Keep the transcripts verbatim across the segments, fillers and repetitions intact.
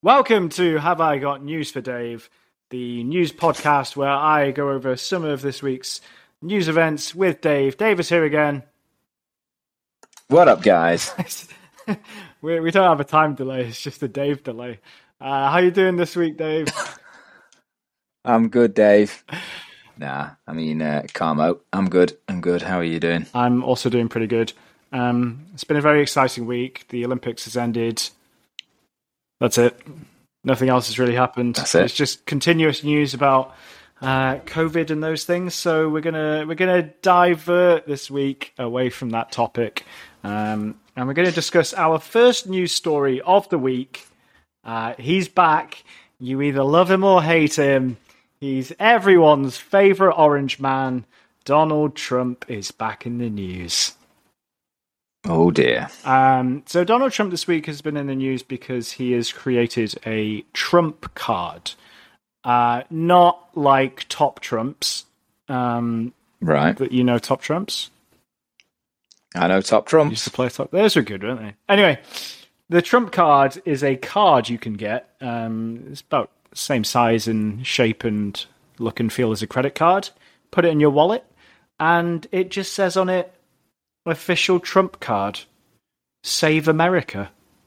Welcome to Have I Got News for Dave, the news podcast where I go over some of this week's news events with Dave. Dave is here again. What up, guys? we, we don't have a time delay, it's just a Dave delay. Uh, how you doing this week, Dave? I'm good, Dave. Nah, I mean, uh, calm out. I'm good. I'm good. How are you doing? I'm also doing pretty good. Um, it's been a very exciting week. The Olympics has ended. That's it. Nothing else has really happened. That's it. It's just continuous news about uh, COVID and those things. So we're gonna we're gonna divert this week away from that topic, um, and we're gonna discuss our first news story of the week. Uh, he's back. You either love him or hate him. He's everyone's favorite orange man. Donald Trump is back in the news. Oh dear. Um, so Donald Trump this week has been in the news because he has created a Trump card. Uh, not like Top Trumps. Um, right. But you know Top Trumps? I know Top Trumps. Used to play Top. Those were good, weren't they? Anyway, the Trump card is a card you can get. Um, it's about the same size and shape and look and feel as a credit card. Put it in your wallet, and it just says on it, official Trump card, Save America.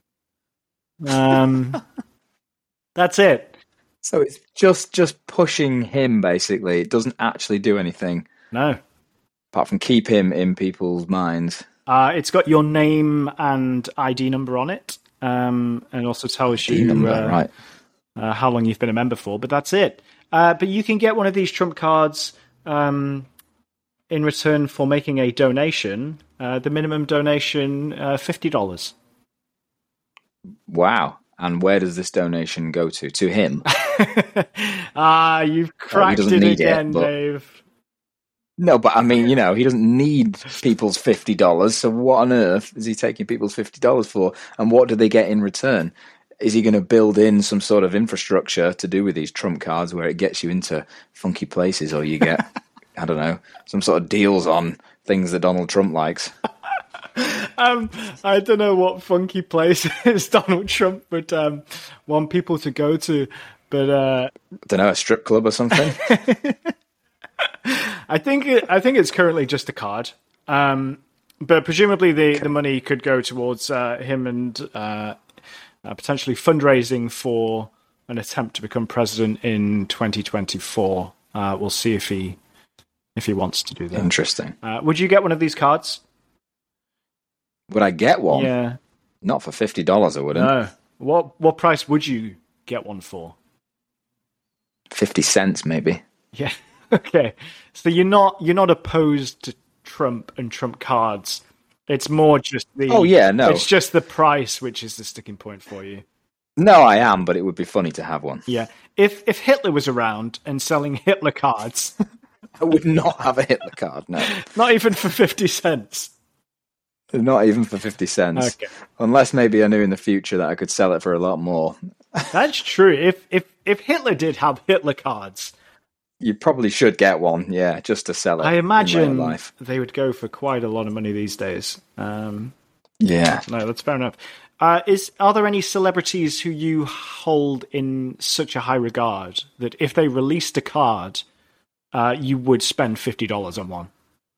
Um, that's it. So it's just just pushing him, basically. It doesn't actually do anything. No. Apart from keep him in people's minds. Uh, it's got your name and I D number on it, um, and also tells you number, uh, right. uh, how long you've been a member for, but that's it. Uh, but you can get one of these Trump cards um, in return for making a donation. Uh, the minimum donation, uh, fifty dollars. Wow. And where does this donation go to? To him? Ah, you've cracked well, it need again, it, but... Dave. No, but I mean, you know, he doesn't need people's fifty dollars, so what on earth is he taking people's fifty dollars for? And what do they get in return? Is he going to build in some sort of infrastructure to do with these Trump cards where it gets you into funky places, or you get, I don't know, some sort of deals on things that Donald Trump likes? um, I don't know what funky places Donald Trump would um, want people to go to, but uh, I don't know, a strip club or something. I think it, I think it's currently just a card, um, but presumably the, okay. the money could go towards uh, him and uh, uh, potentially fundraising for an attempt to become president in twenty twenty-four. Uh, we'll see if he if he wants to do that. Interesting. Uh, would you get one of these cards? Would I get one? Yeah. Not for fifty dollars, I wouldn't. No. What what price would you get one for? Fifty cents, maybe. Yeah. Okay. So you're not you're not opposed to Trump and Trump cards. It's more just the Oh yeah, no. It's just the price which is the sticking point for you. No, I am, but it would be funny to have one. Yeah. If if Hitler was around and selling Hitler cards, I would not have a Hitler card, no. Not even for fifty cents. Not even for fifty cents. Okay. Unless maybe I knew in the future that I could sell it for a lot more. That's true. If if if Hitler did have Hitler cards, you probably should get one, yeah, just to sell it. I imagine in life. They would go for quite a lot of money these days. Um, yeah. No, that's fair enough. Uh, is are there any celebrities who you hold in such a high regard that if they released a card, uh, you would spend fifty dollars on one?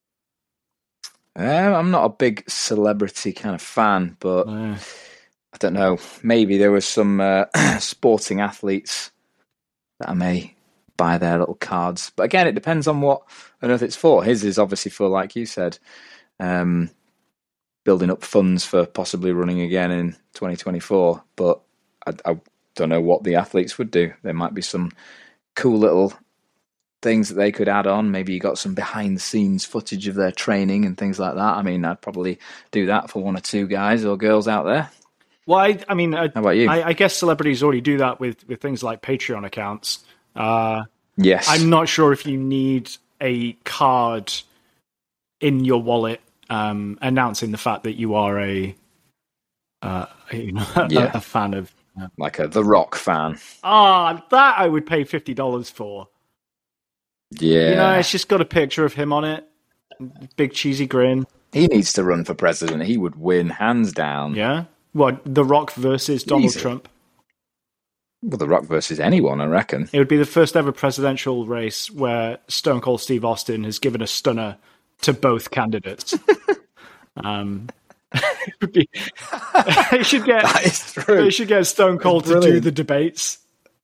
Um, I'm not a big celebrity kind of fan, but Uh, I don't know. Maybe there was some uh, sporting athletes that I may buy their little cards. But again, it depends on what on earth it's for. His is obviously for, like you said, um, building up funds for possibly running again in twenty twenty-four. But I, I don't know what the athletes would do. There might be some cool little things that they could add on. Maybe you got some behind the scenes footage of their training and things like that. I mean, I'd probably do that for one or two guys or girls out there. well, I, I mean, I, How about you? I, I guess celebrities already do that with, with things like Patreon accounts. Uh, yes. I'm not sure if you need a card in your wallet um, announcing the fact that you are a, uh, you know, Yeah. a, a fan of. Uh, like a The Rock fan. Ah, that I would pay fifty dollars for. Yeah. You know, it's just got a picture of him on it. Big cheesy grin. He needs to run for president. He would win, hands down. Yeah? What, The Rock versus Donald Easy. Trump? Well, The Rock versus anyone, I reckon. It would be the first ever presidential race where Stone Cold Steve Austin has given a stunner to both candidates. um, it would be. They should get. That is true. They should get Stone Cold to do the debates.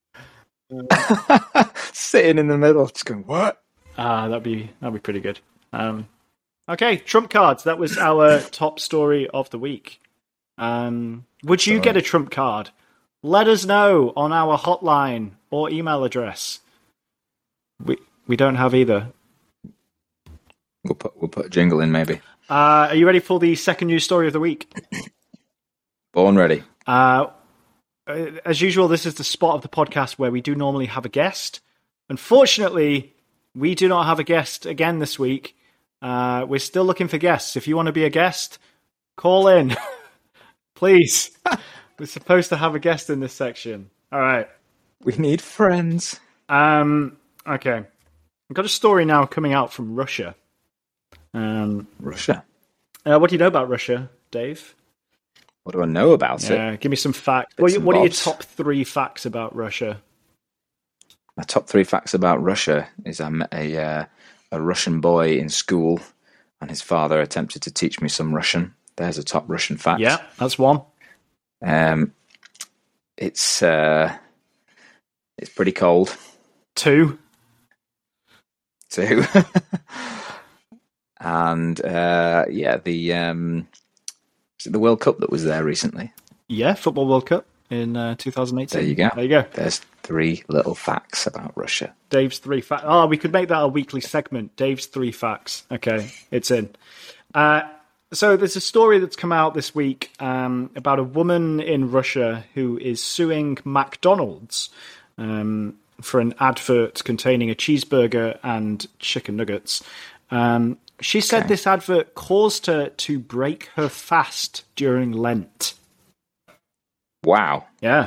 Sitting in the middle, just going, what? Ah, that'd be that'd be pretty good. Um, okay, Trump cards. That was our top story of the week. Um, would you Sorry. get a Trump card? Let us know on our hotline or email address. We we don't have either. We'll put we'll put a jingle in, maybe. Uh, are you ready for the second news story of the week? Born ready. Uh, as usual, this is the spot of the podcast where we do normally have a guest. Unfortunately, we do not have a guest again this week. Uh, we're still looking for guests. If you want to be a guest, call in. Please. We're supposed to have a guest in this section. All right. We need friends. Um. Okay. I've got a story now coming out from Russia. Um. Russia. Uh, what do you know about Russia, Dave? What do I know about Yeah, it? give me some facts. What, Bits and what are your bobs. top three facts about Russia? My top three facts about Russia is I met a uh, a Russian boy in school, and his father attempted to teach me some Russian. There's a top Russian fact. Yeah, that's one. Um, it's uh, it's pretty cold Two. too. And uh, yeah, the um, was it the World Cup that was there recently? Yeah, Football World Cup in uh, twenty eighteen. There you go. There you go. There's three little facts about Russia. Dave's three facts. Oh, we could make that a weekly segment. Dave's three facts. Okay, it's in. Uh, so there's a story that's come out this week um, about a woman in Russia who is suing McDonald's um, for an advert containing a cheeseburger and chicken nuggets. Um, she said Okay. this advert caused her to break her fast during Lent. Wow. Yeah.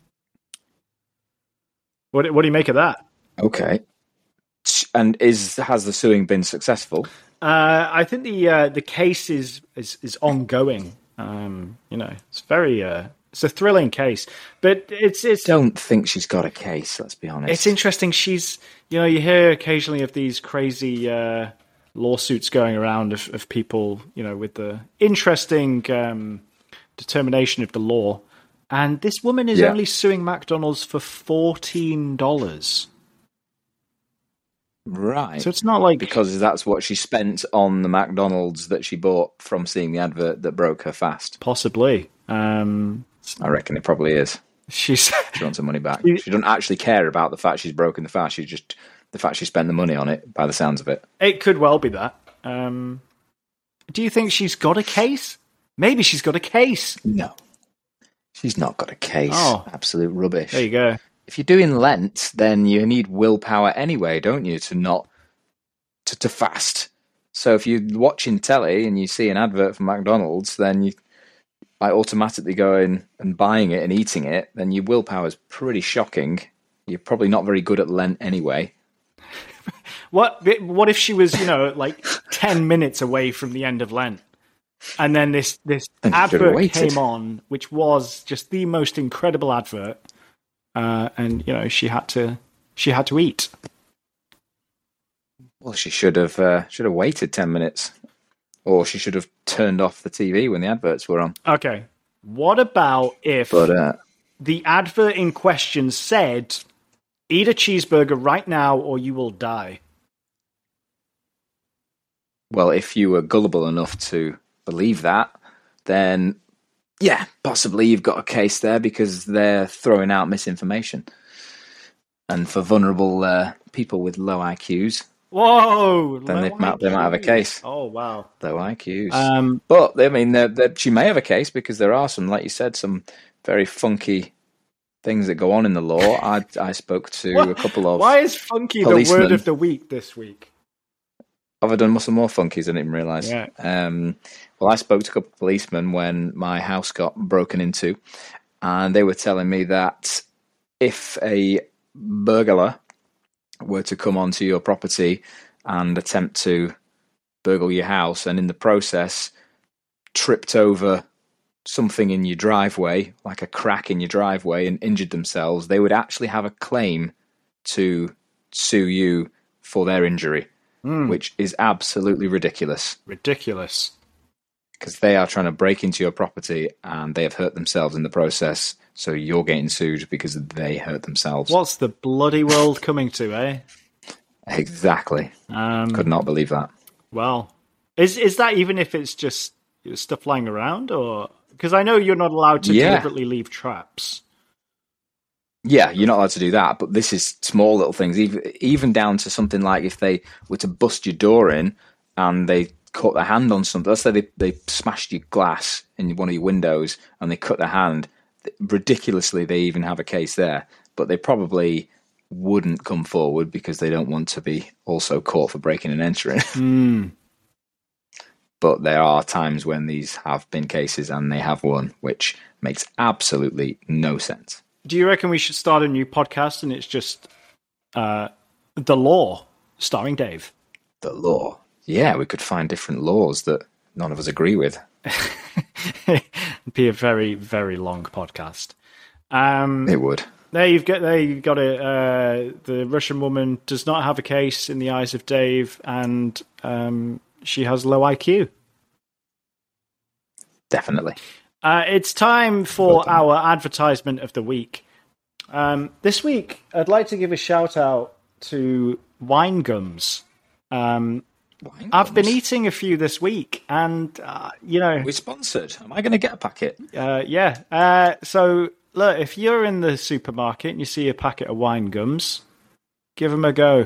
What what do you make of that? Okay. And is has the suing been successful? Uh, I think the uh, the case is is, is ongoing. Um, you know, it's very uh, it's a thrilling case, but it's it's Don't think she's got a case. Let's be honest. it's interesting. She's you know you hear occasionally of these crazy uh, lawsuits going around of, of people you know with the interesting um, determination of the law, and this woman is Yeah. only suing McDonald's for fourteen dollars. Right. So it's not like Because that's what she spent on the McDonald's that she bought from seeing the advert that broke her fast. possibly. Um, I reckon it probably is. she's She wants her money back. You- She doesn't actually care about the fact she's broken the fast. She's just the fact she spent the money on it, by the sounds of it. It could well be that. Um, do you think she's got a case? Maybe she's got a case. No. She's not got a case. Oh. Absolute rubbish. There you go. If you're doing Lent, then you need willpower anyway, don't you, to not to, to fast. So if you're watching telly and you see an advert for McDonald's, then you by automatically going and buying it and eating it, then your willpower is pretty shocking. You're probably not very good at Lent anyway. What What if she was, you know, like ten minutes away from the end of Lent, and then this this Then you should have advert waited. came on, which was just the most incredible advert, uh, and you know she had to she had to eat. Well, she should have uh, should have waited ten minutes, or she should have turned off the T V when the adverts were on. Okay, what about if But uh, the advert in question said, "Eat a cheeseburger right now, or you will die"? well, if you were gullible enough to believe that, then yeah, possibly you've got a case there because they're throwing out misinformation. And for vulnerable uh, people with low I Qs, Whoa! then low they might, they might have a I Qs. case. Oh wow! Low I Qs. Um, but, I mean, they're, they're, she may have a case because there are some, like you said, some very funky things that go on in the law. I, I spoke to What? a couple of... why is funky the policemen. word of the week this week? Have I done some more funkies? I didn't even realise. Yeah. Um, well, I spoke to a couple of policemen when my house got broken into, and they were telling me that if a burglar were to come onto your property and attempt to burgle your house, and in the process tripped over something in your driveway, like a crack in your driveway, and injured themselves, they would actually have a claim to sue you for their injury, mm. which is absolutely ridiculous. Ridiculous. Because they are trying to break into your property and they have hurt themselves in the process, so you're getting sued because they hurt themselves. What's the bloody world coming to, eh? Exactly. Um, Could not believe that. Well, is is that even if it's just stuff lying around, or because I know you're not allowed to yeah. deliberately leave traps. Yeah, you're not allowed to do that, but this is small little things, even even down to something like if they were to bust your door in and they cut their hand on something. Let's say they, they smashed your glass in one of your windows and they cut their hand. Ridiculously, they even have a case there, but they probably wouldn't come forward because they don't want to be also caught for breaking and entering. Mm. But there are times when these have been cases and they have won, which makes absolutely no sense. Do you reckon we should start a new podcast and it's just uh, The Law, starring Dave? The Law. Yeah, we could find different laws that none of us agree with. It'd be a very, very long podcast. Um, it would. There you've got, there you've got it. Uh, the Russian woman does not have a case in the eyes of Dave, and um, she has low I Q. Definitely. Uh, it's time for our advertisement of the week. Um, this week, I'd like to give a shout out to Wine Gums. Um, Wine I've gums? been eating a few this week, and uh, you know, we're sponsored. Am I going to get a packet? Uh, yeah. Uh, so look, if you're in the supermarket and you see a packet of Wine Gums, give them a go.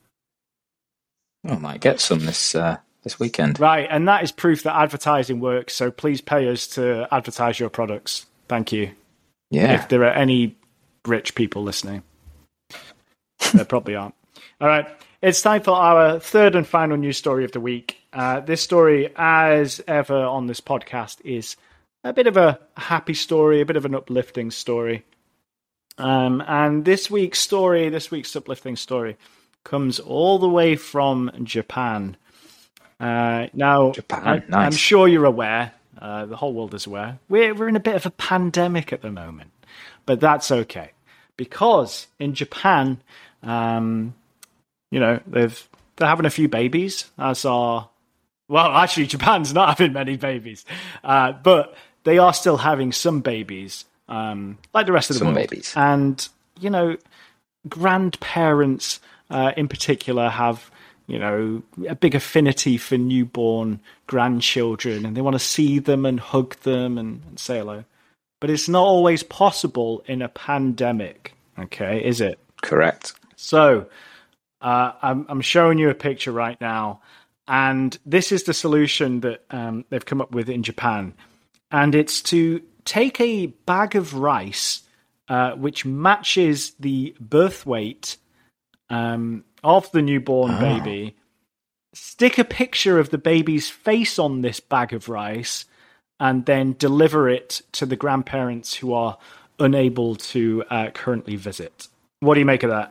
I might get some this. Uh... This weekend. Right, and that is proof that advertising works, so please pay us to advertise your products. Thank you. Yeah. If there are any rich people listening. There probably aren't. All right, it's time for our third and final news story of the week. Uh, this story, as ever on this podcast, is a bit of a happy story, a bit of an uplifting story. Um, and this week's story, this week's uplifting story, comes all the way from Japan. Uh, now, Japan, I, nice. I'm sure you're aware, uh, the whole world is aware, we're, we're in a bit of a pandemic at the moment, but that's okay. Because in Japan, um, you know, they've, they're having a few babies, as are, well, actually, Japan's not having many babies, uh, but they are still having some babies, um, like the rest of the some world. Babies. And, you know, grandparents uh, in particular have, you know, a big affinity for newborn grandchildren, and they want to see them and hug them and, and say hello. But it's not always possible in a pandemic, okay, is it? Correct. So, uh, I'm, I'm showing you a picture right now, and this is the solution that um, they've come up with in Japan. And it's to take a bag of rice, uh, which matches the birth weight um of the newborn oh. baby, stick a picture of the baby's face on this bag of rice, and then deliver it to the grandparents who are unable to uh, currently visit. What do you make of that?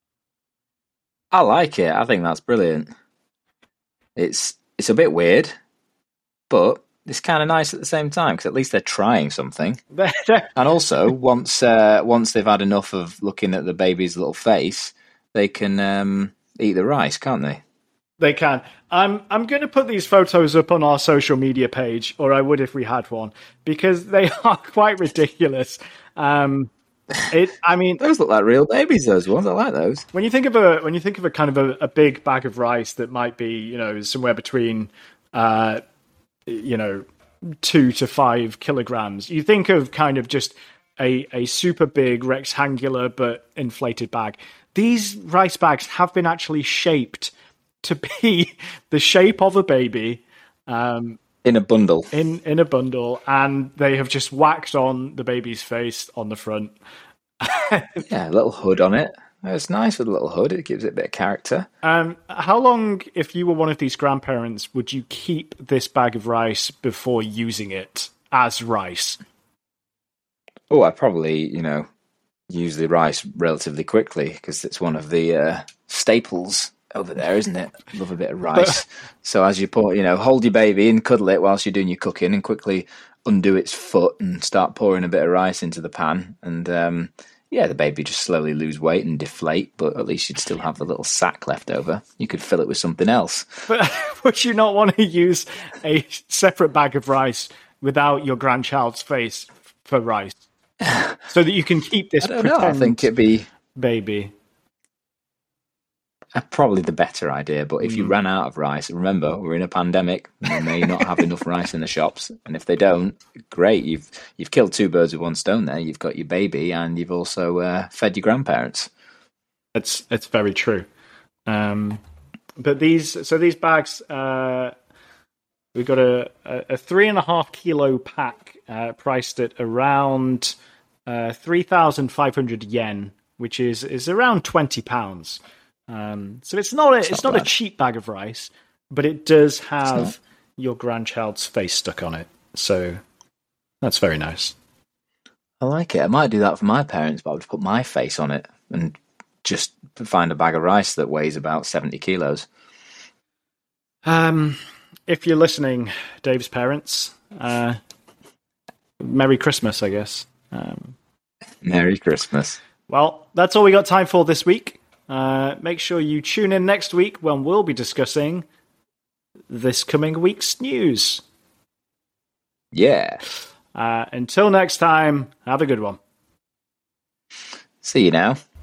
I like it. I think that's brilliant. It's it's a bit weird, but it's kind of nice at the same time, because at least they're trying something. And also, once uh, once they've had enough of looking at the baby's little face, they can um, eat the rice, can't they? They can. I'm I'm going to put these photos up on our social media page, or I would if we had one, because they are quite ridiculous. Um, it. I mean, those look like real babies. Those ones, I like those. When you think of a when you think of a kind of a, a big bag of rice that might be, you know, somewhere between, uh, you know, two to five kilograms, you think of kind of just a a super big rectangular but inflated bag. These rice bags have been actually shaped to be the shape of a baby. Um, in a bundle. In in a bundle, and they have just whacked on the baby's face on the front. Yeah, a little hood on it. It's nice with a little hood. It gives it a bit of character. Um, how long, if you were one of these grandparents, would you keep this bag of rice before using it as rice? Oh, I probably, you know, use the rice relatively quickly, because it's one of the uh, staples over there, isn't it? Love a bit of rice. So as you put, you know, hold your baby and cuddle it whilst you're doing your cooking, and quickly undo its foot and start pouring a bit of rice into the pan. And um, yeah, the baby just slowly lose weight and deflate, but at least you'd still have the little sack left over. You could fill it with something else. But would you not want to use a separate bag of rice without your grandchild's face for rice? So that you can keep this I don't pretend know. I think it'd be baby. Uh, probably the better idea, but if you Mm. ran out of rice, remember we're in a pandemic. They may not have enough rice in the shops, and if they don't, great. You've you've killed two birds with one stone. There, you've got your baby, and you've also uh, fed your grandparents. It's it's very true. Um, but these so these bags, uh, we've got a, a, a three and a half kilo pack, uh, priced at around uh, three thousand five hundred yen, which is is around twenty pounds. Um, so it's not a, it's, It's not, not a bad. cheap bag of rice, but it does not. have your grandchild's face stuck on it. So that's very nice. I like it. I might do that for my parents, but I would put my face on it and just find a bag of rice that weighs about seventy kilos. Um, if you're listening, Dave's parents, uh, Merry Christmas, I guess. Um, Merry Christmas. well, that's all we got time for this week. Uh, make sure you tune in next week when we'll be discussing this coming week's news. Yeah. Uh, until next time, have a good one. See you now.